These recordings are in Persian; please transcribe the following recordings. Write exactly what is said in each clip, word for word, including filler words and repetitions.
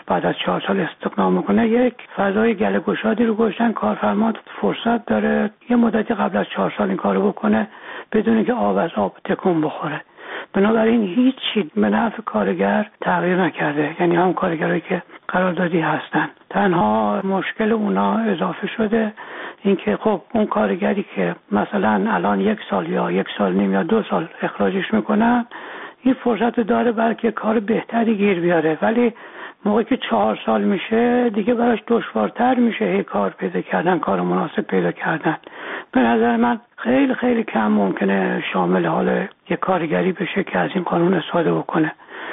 بعد از چهار سال استخدام میکنه، یک فضای گله گشادی رو گذاشتن. کارفرما فرصت داره یه مدتی قبل از چهار سال این کارو بکنه بدون که آب از آب تکون بخوره. بنابراین هیچی به نفع کارگر تغییر نکرده، یعنی هم کارگرایی که قراردادی هستن. تنها مشکل اونا اضافه شده اینکه خب اون کارگری که مثلا الان یک سال یا یک سال نیم یا دو سال اخراجش میکنن، این فرصت داره بلکه کار بهتری گیر بیاره، ولی موقعی که چهار سال میشه دیگه براش دشوارتر میشه هی کار پیدا کردن، کار مناسب پیدا کردن. به نظر من خیلی خیلی کم ممکنه شامل حال یک کارگری بشه که از این قانون استفاده بکنه.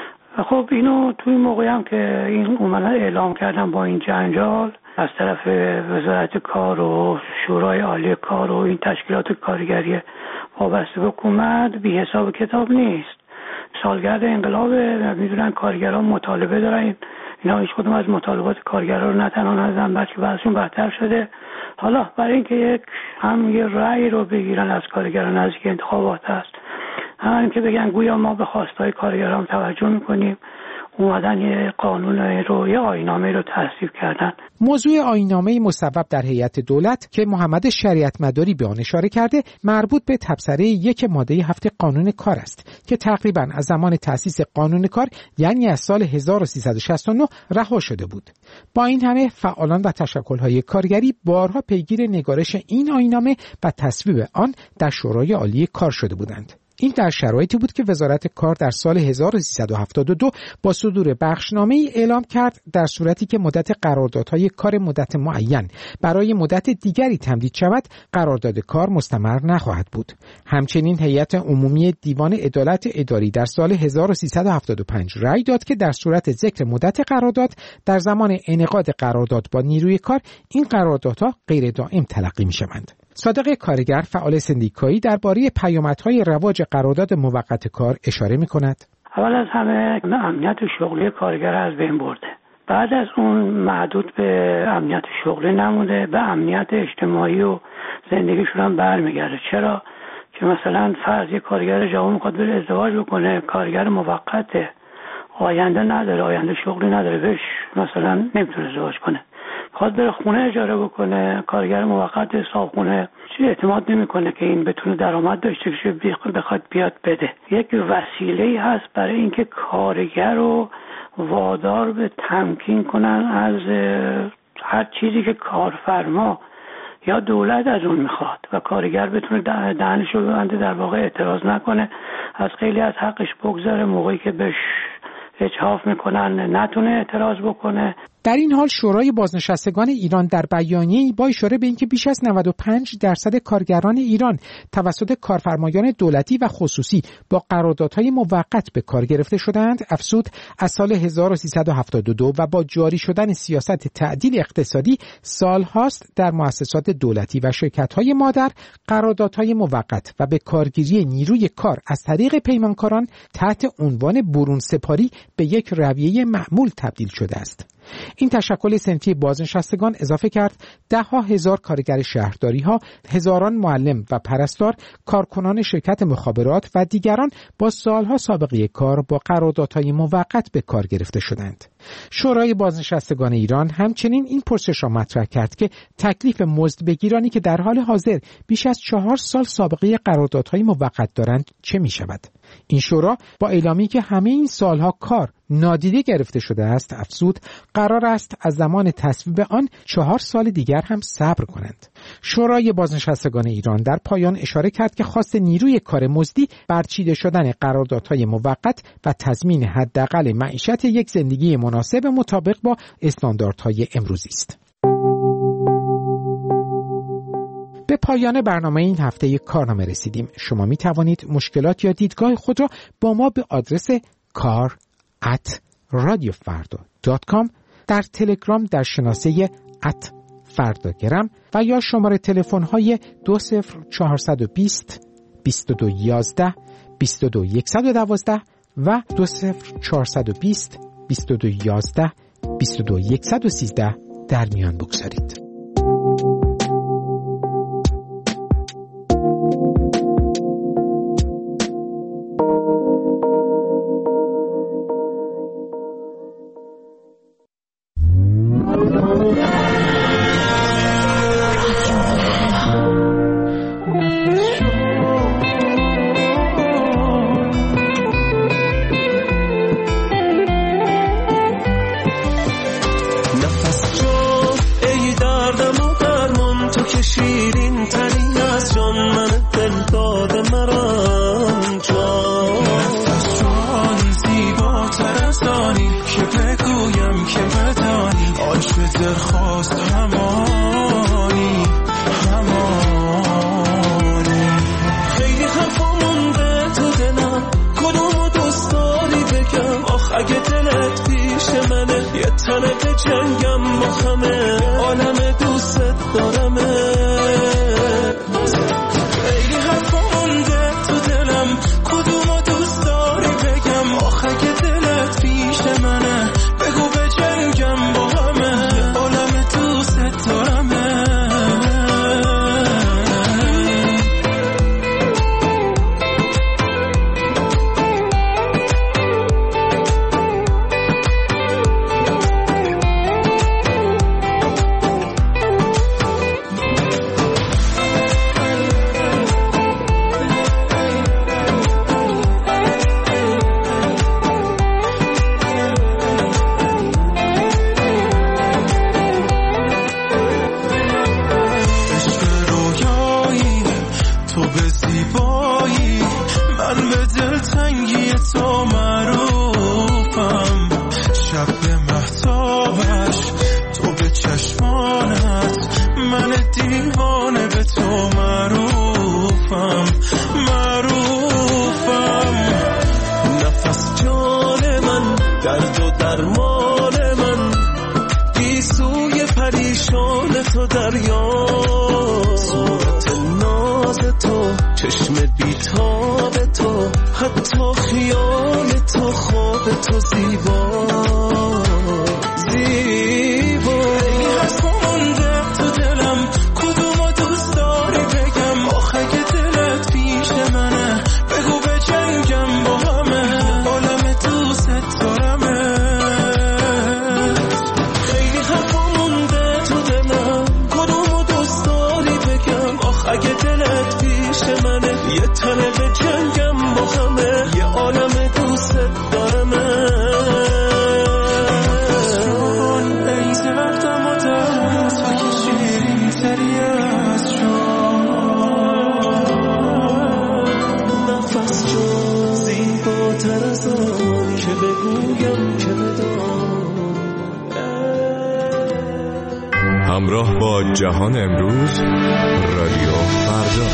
خب اینو توی موقعی هم که این اومدن اعلام کردن با این جنجال از طرف وزارت کار و شورای عالی کار و این تشکیلات کارگری وابسته به حکومت بی حساب کتاب نیست. سالگرد انقلاب، میدونن کارگران مطالبه دارن، اینا هیچ کدوم از مطالبات کارگران رو نه تنها نزدن بلکه بعضشون بدتر شده. حالا برای اینکه یک هم یه رأی رو بگیرن از کارگران از که انتخابات هست، همین که بگن گویا ما به خواستهای کارگران توجه میکنیم، اومدن یه قانون رو یه آیین‌نامه رو تصویب کردن. موضوع آیین‌نامه مصوب در هیئت دولت که محمد شریعت مداری به آن اشاره کرده مربوط به تبصره یک ماده هفت قانون کار است که تقریباً از زمان تأسیس قانون کار یعنی از سال هزار و سیصد و شصت و نه رها شده بود. با این همه فعالان و تشکل‌های کارگری بارها پیگیر نگارش این آیین‌نامه و تصویب آن در شورای عالی کار شده بودند. این در شرایطی بود که وزارت کار در سال هزار و سیصد و هفتاد و دو با صدور بخشنامه‌ای اعلام کرد در صورتی که مدت قراردادهای کار مدت معین برای مدت دیگری تمدید شود، قرارداد کار مستمر نخواهد بود. همچنین هیئت عمومی دیوان عدالت اداری در سال هزار و سیصد و هفتاد و پنج رأی داد که در صورت ذکر مدت قرارداد در زمان انعقاد قرارداد با نیروی کار، این قراردادها غیر دائم تلقی می‌شوند. صادق کارگر، فعال سندیکایی، درباره پیامدهای رواج قرارداد موقت کار اشاره می‌کند. اول از همه امنیت شغلی کارگر از بین برده. بعد از اون محدود به امنیت شغلی نمونده، به امنیت اجتماعی و زندگیشون هم برمیگرده. چرا؟ که مثلا فرض یک کارگر جوان میخواد بره ازدواج بکنه، کارگر موقته، آینده نداره، آینده شغلی نداره، بهش مثلا نمیتونه ازدواج کنه. خواهد بره خونه اجاره بکنه، کارگر موقت صاحبخونه چی اعتماد نمیکنه که این بتونه درآمد داشته باشه بخواد بیاد بده. یک وسیله‌ای هست برای اینکه کارگر رو وادار به تمکین کنن از هر چیزی که کارفرما یا دولت از اون میخواد و کارگر بتونه دهنش رو ببنده، در واقع اعتراض نکنه، از خیلی از حقش بگذاره، موقعی که بهش اجحاف میکنن نتونه اعتراض بکنه. در این حال شورای بازنشستگان ایران در بیانیه‌ای با اشاره به اینکه بیش از نود و پنج درصد کارگران ایران توسط کارفرمایان دولتی و خصوصی با قراردادهای موقت به کار گرفته شدند، افزود از سال هزار و سیصد و هفتاد و دو و با جاری شدن سیاست تعدیل اقتصادی سالهاست در مؤسسات دولتی و شرکت‌های مادر قراردادهای موقت و به کارگیری نیروی کار از طریق پیمانکاران تحت عنوان برون سپاری به یک رویه معمول تبدیل شده است. این تشکل صنفی بازنشستگان اضافه کرد ده ها هزار کارگر شهرداری ها، هزاران معلم و پرستار، کارکنان شرکت مخابرات و دیگران با سالها سابقه کار با قراردادهای موقت به کار گرفته شدند. شورای بازنشستگان ایران همچنین این پرسش را مطرح کرد که تکلیف مزدبگیرانی که در حال حاضر بیش از چهار سال سابقه قراردادهای موقت دارند چه می شود؟ این شورا با اعلامی که همه این سالها کار نادیده گرفته شده است افزود قرار است از زمان تصویب آن چهار سال دیگر هم صبر کنند. شورای بازنشستگان ایران در پایان اشاره کرد که خواست نیروی کار مزدی برچیده شدن قراردادهای موقت و تضمین حداقل معیشت یک زندگی مناسب مطابق با استانداردهای امروزی است. به پایان برنامه این هفته کارنامه رسیدیم. شما می توانید مشکلات یا دیدگاه خود را با ما به آدرس کار ات رادیو فردا دات کام، در تلگرام در شناسه ات فرداگرم و یا شماره تلفن های دو صفر چهارصد و بیست بیست و دو یازده بیست و دو صد و دوازده و دو صفر چهارصد و بیست بیست و دو یازده بیست و دو صد و سیزده در میان بگذارید. شیرین ترین از جان من دل داده مرام جان جان زیباتر از آنی که بگویم که بدانی عاشق درخواست همانی همانی خیلی حرفا مونده تو دلم کدومو دوست داری بگم آخ اگه دلت پیش منه یه تنه به جنگم با همه عالم دوست دارمه خیلی حرفا مونده تو دلم کدومو دوست داری بگم آخ اگه دلت پیش منه بگو به جنگم با همه عالم دوست دارمه همراه با جهان امروز رادیو فردا.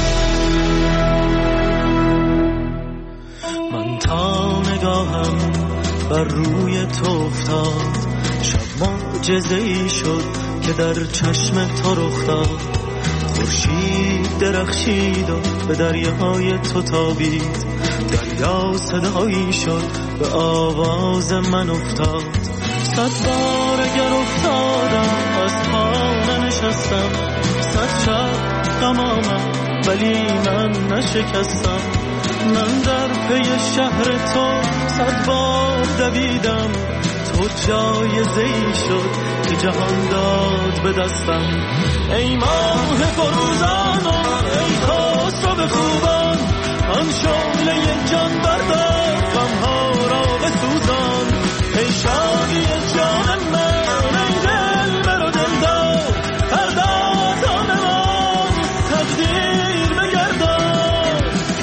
من تا نگاهم بر روی تو افتاد شب معجزه‌ای شد که در چشم تو رخ داد خورشید درخشید و به دریاهای تو تابید دریا صدایی شد به آواز من افتاد صد بار اگر افتادم از پا ننشستم صد شب غمامم ولی من نشکستم من در پی شهر تو صد بار دویدم تو جایزه‌ای شد که جهان داد به دستم ای ماه فروزان و ای خسرو خوبان آن شعله جان بردار غمها را بسوزان ای شادی جان من ای دل بر و دلدار پردازان من تقدیر بگردان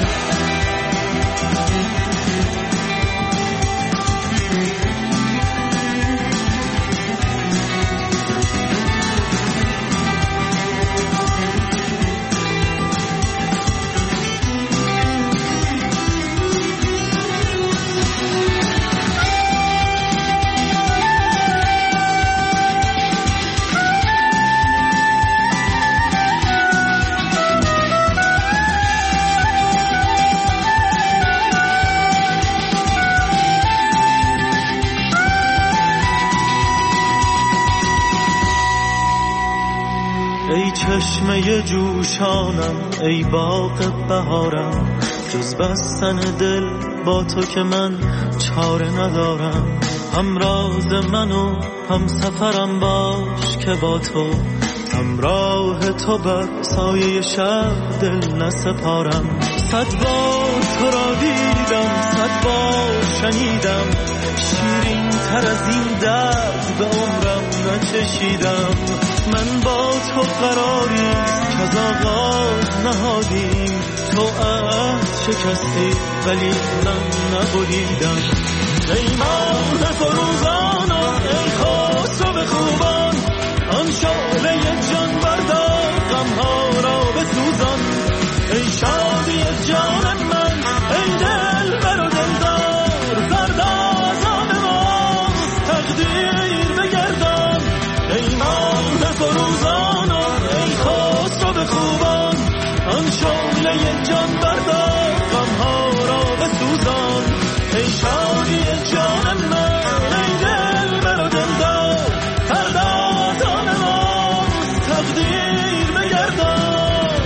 ای چشمه جوشانم ای باغ بهارم جز بستن دل با تو که من چاره ندارم هم راز من و هم سفرم باش که با تو همراه تو بر سایه شب دل نسپارم صد بار تو را دیدم صد بار شنیدم شیرین تر از این درد به عمرم نچشیدم من با تو قراری که از آغاز نهادیم، تو عهد شکستی ولی من نبریدم. ای مرد فروزان و ای خسرو خوبان، آن شعله جان بردار غمها را بسوزان. ای شادی جان من، ای دل بر و دلدار، پردازان ماست تقدیر بگردان. ای مرد فروزان و ای خسرو خوبان، آن شعله جان بردار غمها را بسوزان. ای شادی جان من، ای دل بر و دلدار، پردازان ماست تقدیر بگردان.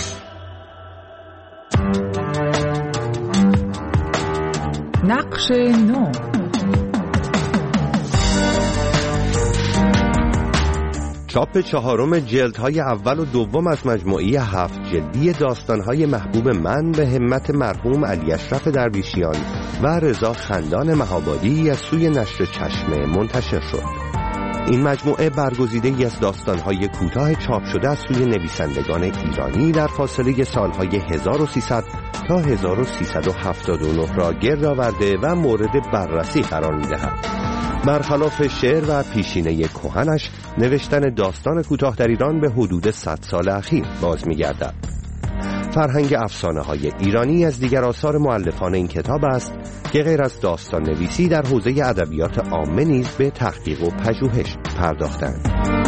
نقش نو. چاپ چهارم جلدهای اول و دوم از مجموعه هفت جلدی داستانهای محبوب من به همت مرحوم علی اشرف درویشیان و رضا خندان مهابادی از سوی نشر چشمه منتشر شد. این مجموعه برگزیده‌ای از داستانهای کوتاه چاپ شده از سوی نویسندگان ایرانی در فاصله سالهای هزار و سیصد تا هزار و سیصد و هفتاد و نه را گرد آورده و مورد بررسی قرار می‌دهد. برخلاف شعر و پیشینه کهنش، نوشتن داستان کوتاه در ایران به حدود صد سال اخیر باز می‌گردد. فرهنگ افسانه‌های ایرانی از دیگر آثار مؤلفان این کتاب است که غیر از داستان نویسی در حوزه ادبیات عامه نیز به تحقیق و پژوهش پرداختند.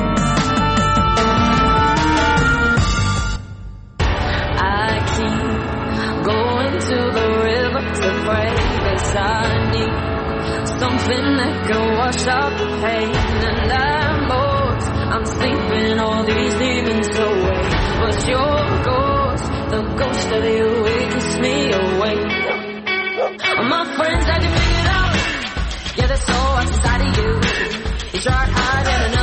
Something that can wash out the pain, and I'm bored, I'm sleeping all these demons away. But your ghost, the ghost of you, it keeps me awake. My friends, I can figure it out. Yeah, that's all inside of you. You tried hiding enough.